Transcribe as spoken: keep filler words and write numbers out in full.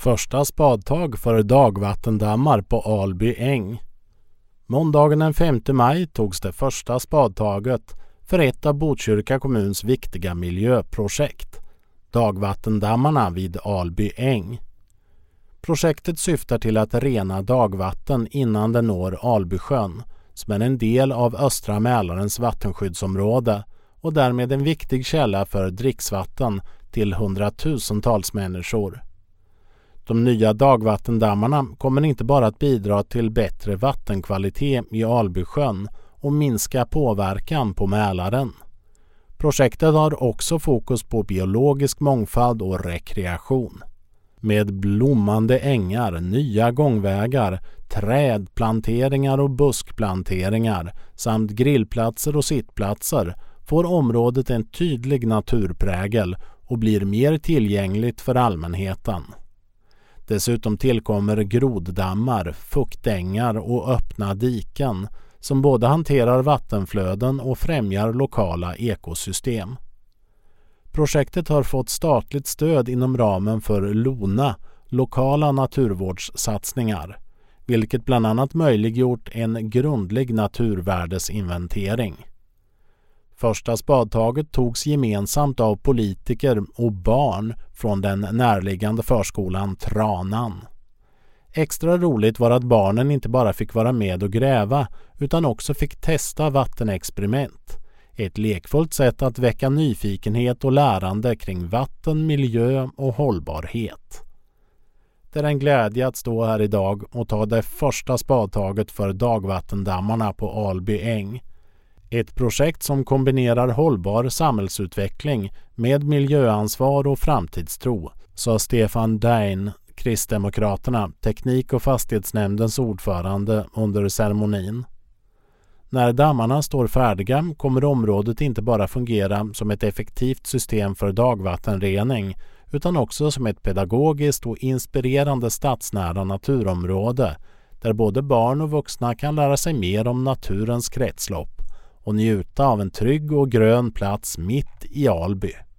Första spadtag för dagvattendammar på Alby äng. Måndagen den femte maj togs det första spadtaget för ett av Botkyrka kommuns viktiga miljöprojekt, dagvattendammarna vid Alby äng. Projektet syftar till att rena dagvatten innan det når Albysjön, som är en del av östra Mälarens vattenskyddsområde och därmed en viktig källa för dricksvatten till hundratusentals människor. De nya dagvattendammarna kommer inte bara att bidra till bättre vattenkvalitet i Albysjön och minska påverkan på Mälaren. Projektet har också fokus på biologisk mångfald och rekreation. Med blommande ängar, nya gångvägar, trädplanteringar och buskplanteringar samt grillplatser och sittplatser får området en tydlig naturprägel och blir mer tillgängligt för allmänheten. Dessutom tillkommer groddammar, fuktängar och öppna diken som både hanterar vattenflöden och främjar lokala ekosystem. Projektet har fått statligt stöd inom ramen för LONA, lokala naturvårdssatsningar, vilket bland annat möjliggjort en grundlig naturvärdesinventering. Första spadtaget togs gemensamt av politiker och barn från den närliggande förskolan Tranan. Extra roligt var att barnen inte bara fick vara med och gräva utan också fick testa vattenexperiment. Ett lekfullt sätt att väcka nyfikenhet och lärande kring vatten, miljö och hållbarhet. Det är en glädje att stå här idag och ta det första spadtaget för dagvattendammarna på Alby äng. Ett projekt som kombinerar hållbar samhällsutveckling med miljöansvar och framtidstro, sa Stefan Dein, Kristdemokraterna, teknik- och fastighetsnämndens ordförande under ceremonin. När dammarna står färdiga kommer området inte bara fungera som ett effektivt system för dagvattenrening utan också som ett pedagogiskt och inspirerande stadsnära naturområde där både barn och vuxna kan lära sig mer om naturens kretslopp och njuta av en trygg och grön plats mitt i Alby.